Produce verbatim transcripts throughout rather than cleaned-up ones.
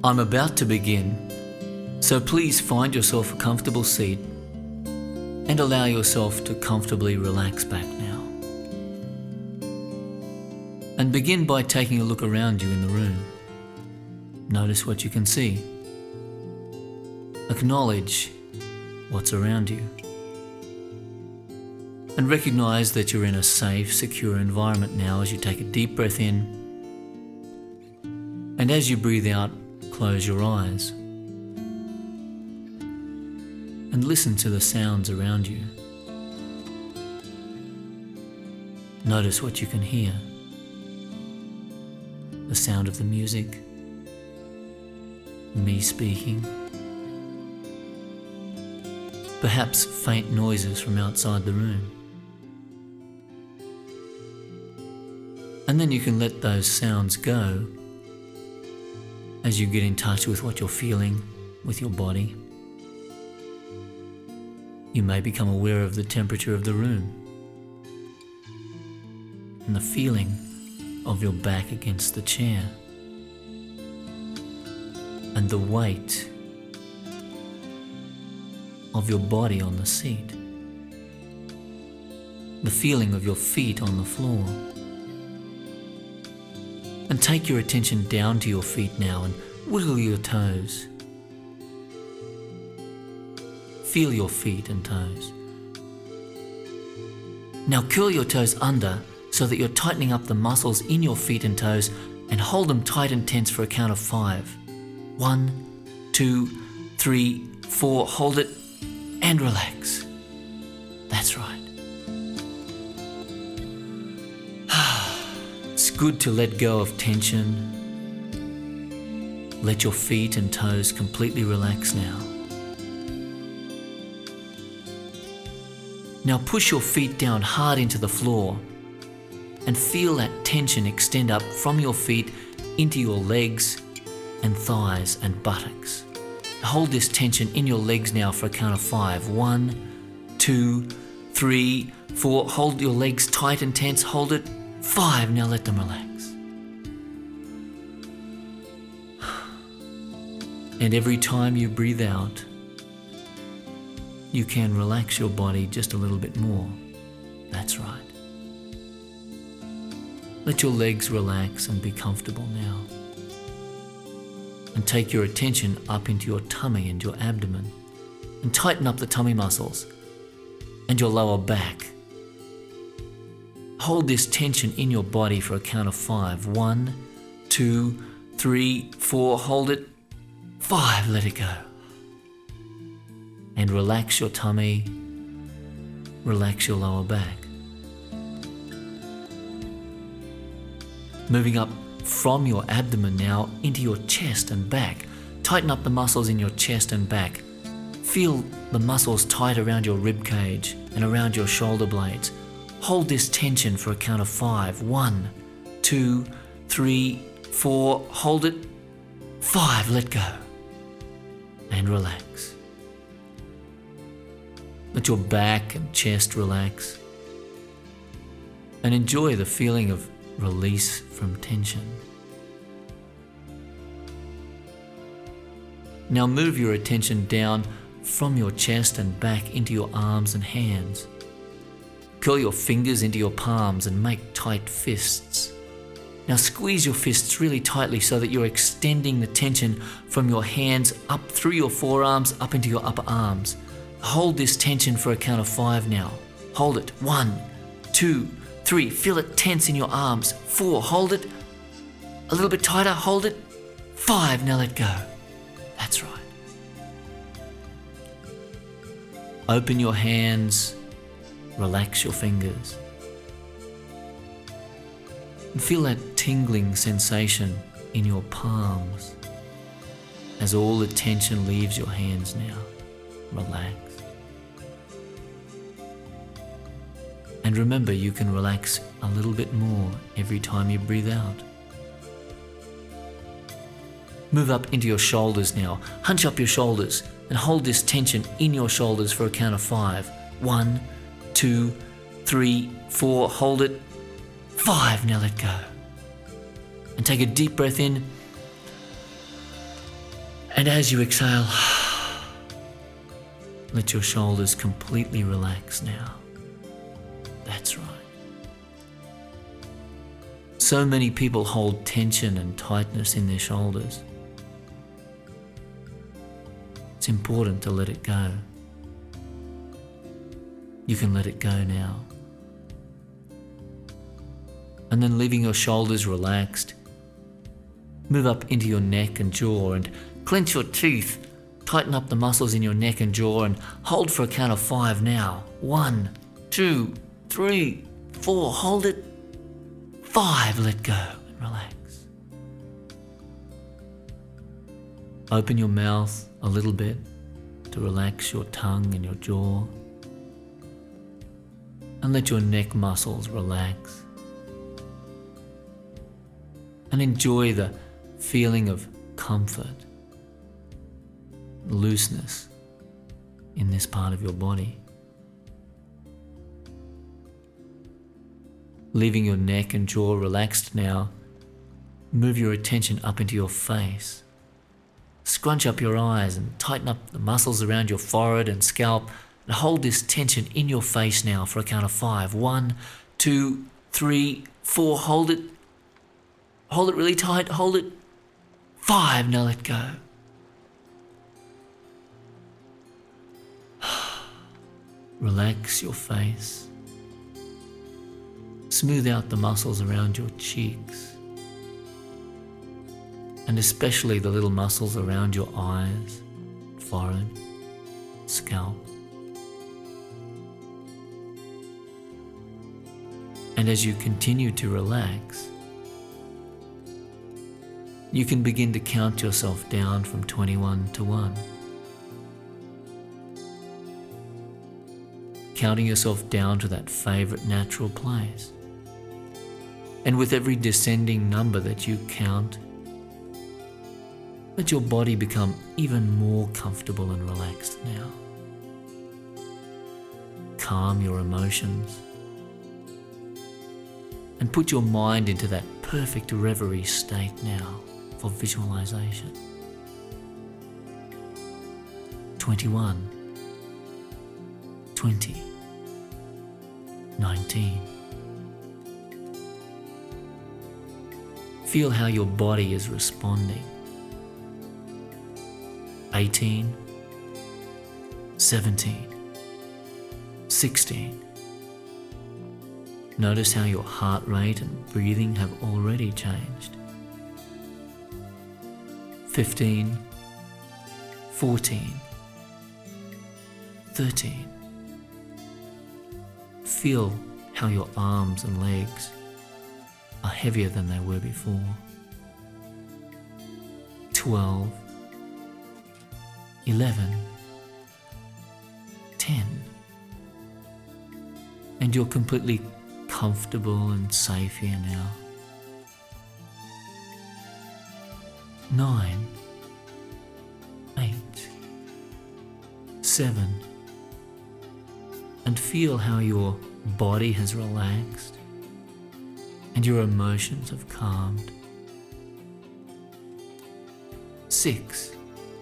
I'm about to begin, so please find yourself a comfortable seat and allow yourself to comfortably relax back now. And begin by taking a look around you in the room. Notice what you can see. Acknowledge what's around you. And recognize that you're in a safe, secure environment now as you take a deep breath in. And as you breathe out, close your eyes and listen to the sounds around you. Notice what you can hear. The sound of the music, me speaking, perhaps faint noises from outside the room. And then you can let those sounds go as you get in touch with what you're feeling with your body. You may become aware of the temperature of the room and the feeling of your back against the chair and the weight of your body on the seat, the feeling of your feet on the floor. And take your attention down to your feet now and wiggle your toes. Feel your feet and toes. Now curl your toes under so that you're tightening up the muscles in your feet and toes, and hold them tight and tense for a count of five. One, two, three, four, hold it and relax. That's right. It's good to let go of tension. Let your feet and toes completely relax now. Now push your feet down hard into the floor and feel that tension extend up from your feet into your legs and thighs and buttocks. Hold this tension in your legs now for a count of five. One, two, three, four. Hold your legs tight and tense. Hold it. Five. Now let them relax. And every time you breathe out, you can relax your body just a little bit more. That's right. Let your legs relax and be comfortable now. And take your attention up into your tummy and your abdomen, and tighten up the tummy muscles and your lower back. Hold this tension in your body for a count of five. One, two, three, four. Hold it. Five. Let it go. And relax your tummy. Relax your lower back. Moving up from your abdomen now into your chest and back. Tighten up the muscles in your chest and back. Feel the muscles tight around your rib cage and around your shoulder blades. Hold this tension for a count of five. One, two, three, four. Hold it. Five. Let go. And relax. Let your back and chest relax. And enjoy the feeling of release from tension. Now move your attention down from your chest and back into your arms and hands. Curl your fingers into your palms and make tight fists. Now squeeze your fists really tightly so that you're extending the tension from your hands up through your forearms up into your upper arms. Hold this tension for a count of five now. Hold it. One, two, three. Feel it tense in your arms. Four. Hold it. A little bit tighter. Hold it. Five. Now let go. That's right. Open your hands. Relax your fingers. And feel that tingling sensation in your palms as all the tension leaves your hands now. Relax. And remember, you can relax a little bit more every time you breathe out. Move up into your shoulders now. Hunch up your shoulders and hold this tension in your shoulders for a count of five. One, two, three, four. Hold it. Five. Now let go. And take a deep breath in And as you exhale, let your shoulders completely relax now. That's right. So many people hold tension and tightness in their shoulders. It's important to let it go. You can let it go now. And then leaving your shoulders relaxed, move up into your neck and jaw and clench your teeth. Tighten up the muscles in your neck and jaw and hold for a count of five now. One, two, three, four. Hold it. Five. Let go and relax. Open your mouth a little bit to relax your tongue and your jaw. And let your neck muscles relax. And enjoy the feeling of comfort, looseness in this part of your body. Leaving your neck and jaw relaxed now, move your attention up into your face. Scrunch up your eyes and tighten up the muscles around your forehead and scalp and hold this tension in your face now for a count of five. One, two, three, four. Hold it. Hold it really tight. Hold it. Five. Now let go. Relax your face. Smooth out the muscles around your cheeks, and especially the little muscles around your eyes, forehead, scalp. And as you continue to relax, you can begin to count yourself down from twenty-one to one. Counting yourself down to that favorite natural place. And with every descending number that you count, let your body become even more comfortable and relaxed now. Calm your emotions and put your mind into that perfect reverie state now for visualization. twenty-one, twenty, nineteen. Feel how your body is responding. eighteen, seventeen, sixteen. Notice how your heart rate and breathing have already changed. fifteen, fourteen, thirteen. Feel how your arms and legs are heavier than they were before. twelve, eleven, ten. And you're completely comfortable and safe here now. nine, eight, seven. And feel how your body has relaxed and your emotions have calmed. Six,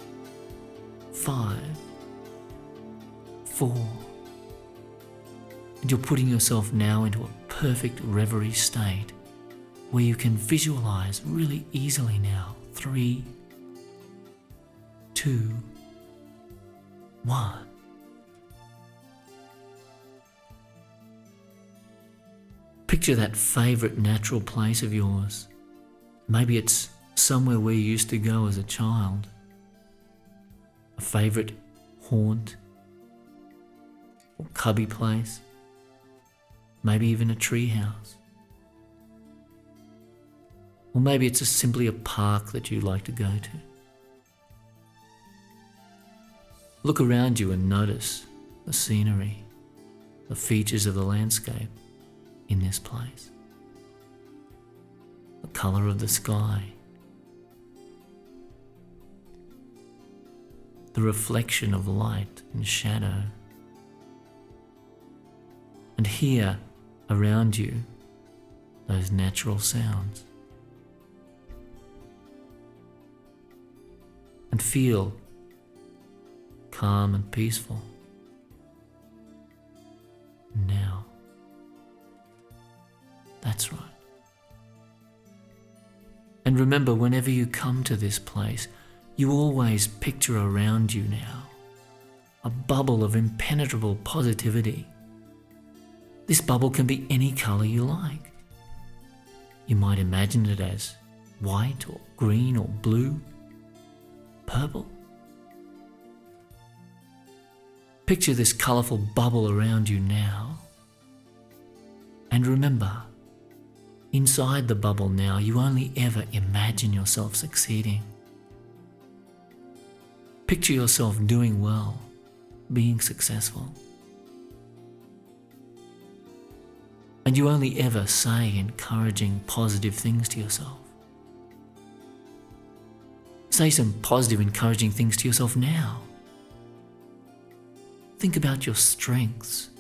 five, four. And you're putting yourself now into a perfect reverie state where you can visualize really easily now. Three, two, one. Picture that favorite natural place of yours. Maybe it's somewhere where you used to go as a child. A favorite haunt or cubby place. Maybe even a tree house. Or maybe it's just simply a park that you like to go to. Look around you and notice the scenery, the features of the landscape in this place. The colour of the sky. The reflection of light and shadow. And hear around you those natural sounds. And and feel calm and peaceful. Now. That's right. And remember, whenever you come to this place, you always picture around you now a bubble of impenetrable positivity. This bubble can be any colour you like. You might imagine it as white or green or blue, purple. Picture this colourful bubble around you now. And remember, inside the bubble now, you only ever imagine yourself succeeding. Picture yourself doing well, being successful. And you only ever say encouraging, positive things to yourself. Say some positive, encouraging things to yourself now. Think about your strengths.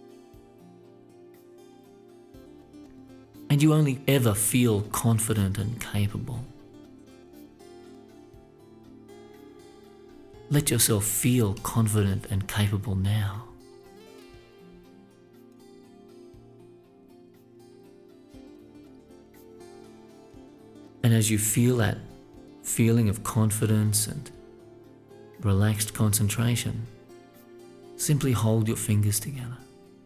And you only ever feel confident and capable. Let yourself feel confident and capable now. And as you feel that feeling of confidence and relaxed concentration, simply hold your fingers together.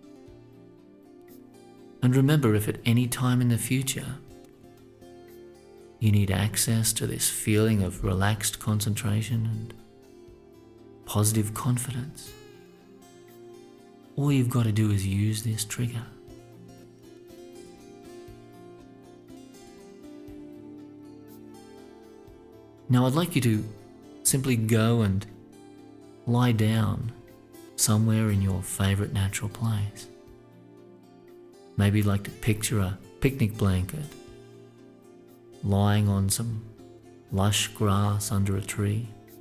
And remember, if at any time in the future you need access to this feeling of relaxed concentration and positive confidence, all you've got to do is use this trigger. Now I'd like you to simply go and lie down somewhere in your favourite natural place. Maybe you'd like to picture a picnic blanket lying on some lush grass under a tree,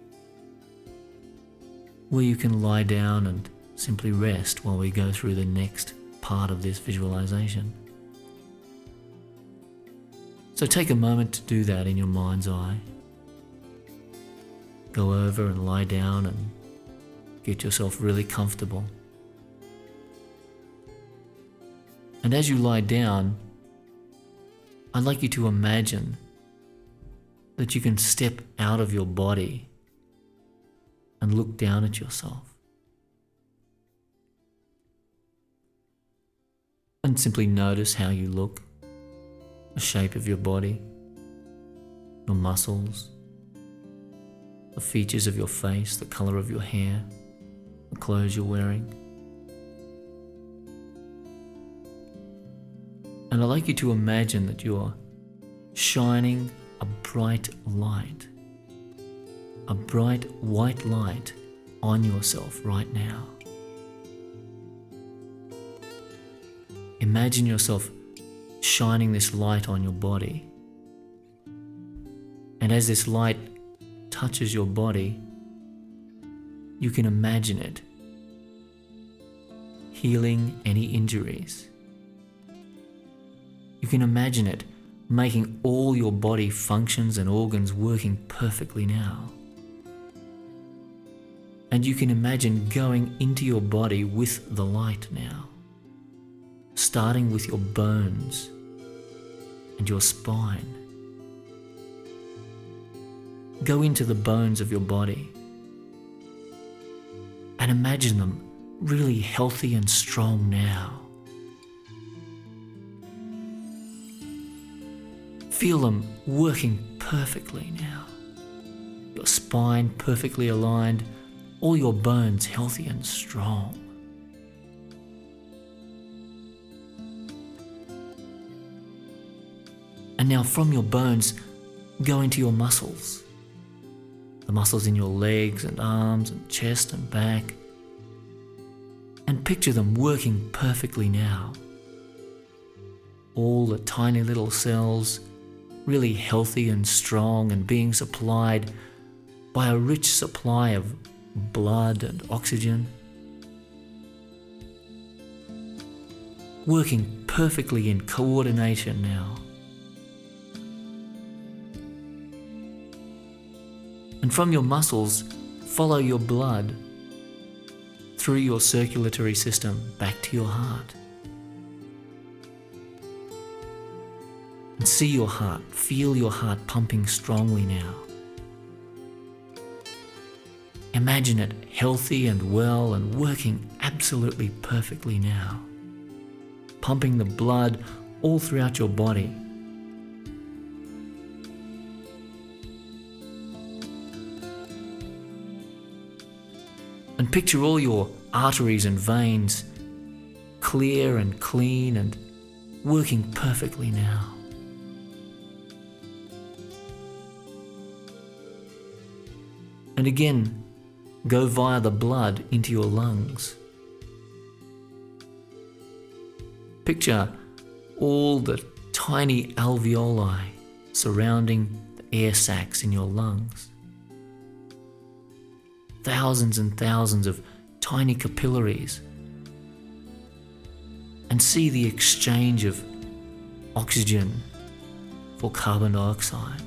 where you can lie down and simply rest while we go through the next part of this visualization. So take a moment to do that in your mind's eye. Go over and lie down and get yourself really comfortable. And as you lie down, I'd like you to imagine that you can step out of your body and look down at yourself. And simply notice how you look, the shape of your body, your muscles, the features of your face, the colour of your hair, the clothes you're wearing. And I'd like you to imagine that you're shining a bright light, a bright white light on yourself right now. Imagine yourself shining this light on your body. And as this light touches your body, you can imagine it healing any injuries. You can imagine it making all your body functions and organs working perfectly now. And you can imagine going into your body with the light now, starting with your bones and your spine. Go into the bones of your body and imagine them really healthy and strong now. Feel them working perfectly now. Your spine perfectly aligned, all your bones healthy and strong. And now from your bones, go into your muscles. The muscles in your legs and arms and chest and back. And picture them working perfectly now. All the tiny little cells really healthy and strong and being supplied by a rich supply of blood and oxygen. Working perfectly in coordination now. And from your muscles, follow your blood through your circulatory system back to your heart. And see your heart, feel your heart pumping strongly now. Imagine it healthy and well and working absolutely perfectly now, pumping the blood all throughout your body. And picture all your arteries and veins clear and clean and working perfectly now. And again, go via the blood into your lungs. Picture all the tiny alveoli surrounding the air sacs in your lungs. Thousands and thousands of tiny capillaries. And see the exchange of oxygen for carbon dioxide.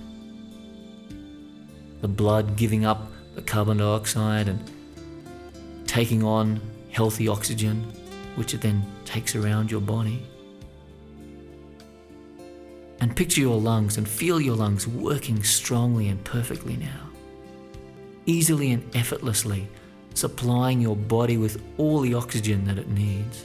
The blood giving up the carbon dioxide and taking on healthy oxygen, which it then takes around your body. And picture your lungs and feel your lungs working strongly and perfectly now, easily and effortlessly supplying your body with all the oxygen that it needs.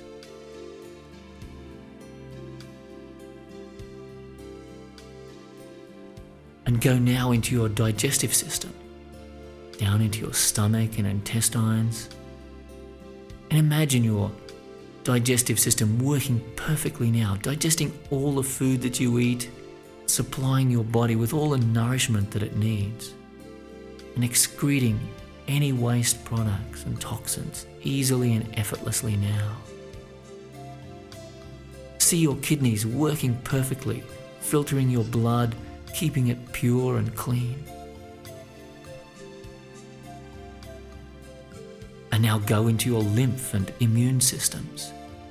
And go now into your digestive system, down into your stomach and intestines, and imagine your digestive system working perfectly now, digesting all the food that you eat, supplying your body with all the nourishment that it needs, and excreting any waste products and toxins easily and effortlessly now. See your kidneys working perfectly, filtering your blood, keeping it pure and clean. And now go into your lymph and immune systems.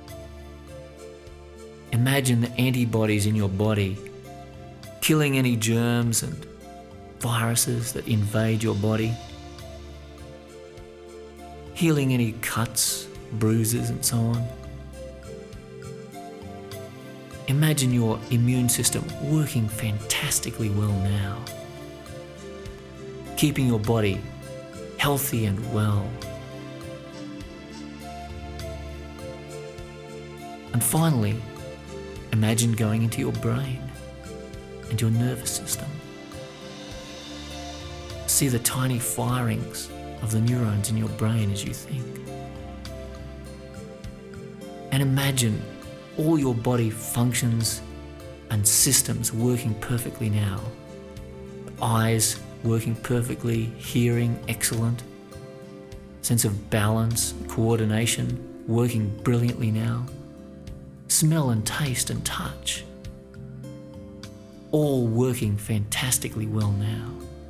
Imagine the antibodies in your body killing any germs and viruses that invade your body, healing any cuts, bruises, and so on. Imagine your immune system working fantastically well now, keeping your body healthy and well. And finally, imagine going into your brain and your nervous system. See the tiny firings of the neurons in your brain as you think. And imagine all your body functions and systems working perfectly now. The eyes working perfectly, hearing excellent, sense of balance, coordination working brilliantly now. Smell and taste and touch, all working fantastically well now.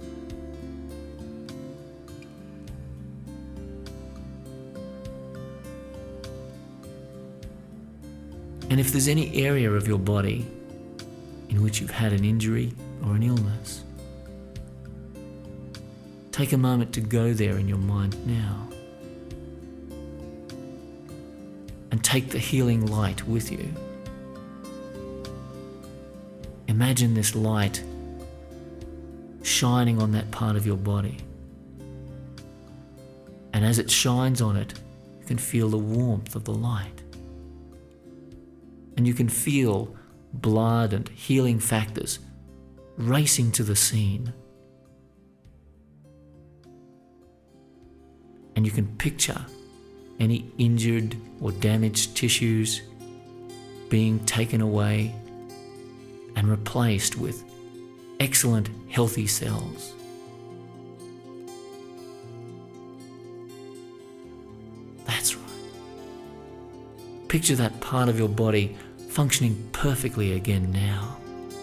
And if there's any area of your body in which you've had an injury or an illness, take a moment to go there in your mind now. And take the healing light with you. Imagine this light shining on that part of your body. And as it shines on it, you can feel the warmth of the light. And you can feel blood and healing factors racing to the scene. And you can picture any injured or damaged tissues being taken away and replaced with excellent, healthy cells. That's right. Picture that part of your body functioning perfectly again now.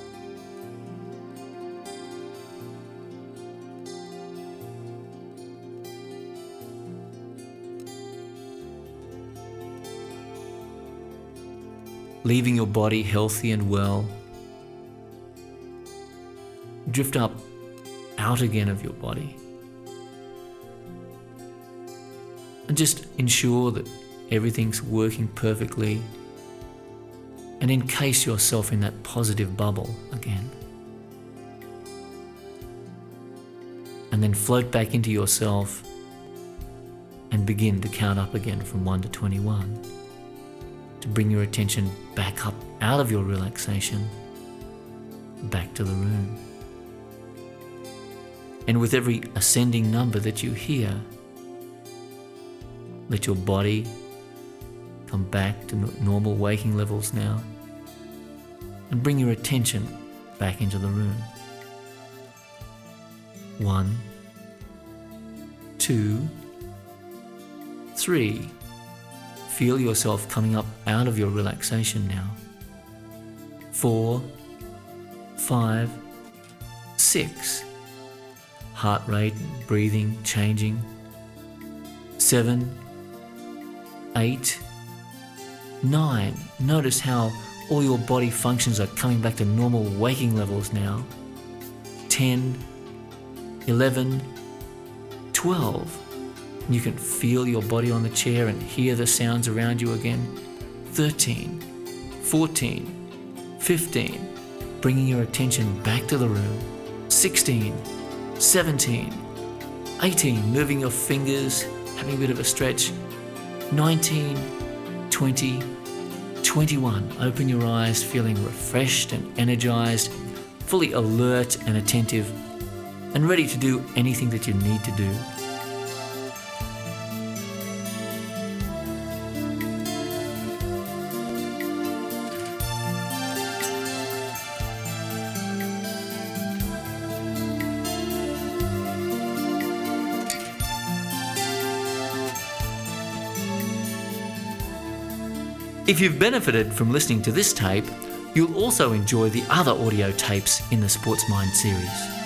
Leaving your body healthy and well, drift up out again of your body just ensure that everything's working perfectly and encase yourself in that positive bubble again. And then float back into yourself and begin to count up again from one to twenty-one to bring your attention back up out of your relaxation, back to the room. And with every ascending number that you hear, let your body come back to normal waking levels now and bring your attention back into the room. One, two, three. Feel yourself coming up out of your relaxation now. Four, five, six. Heart rate and breathing changing. Seven, eight, nine. Notice how all your body functions are coming back to normal waking levels now. Ten, eleven, twelve. You can feel your body on the chair and hear the sounds around you again. thirteen, fourteen, fifteen. Bringing your attention back to the room. sixteen, seventeen, eighteen. Moving your fingers, having a bit of a stretch. nineteen, twenty, twenty-one. Open your eyes, feeling refreshed and energized, fully alert and attentive, and ready to do anything that you need to do. If you've benefited from listening to this tape, you'll also enjoy the other audio tapes in the Sports Mind series.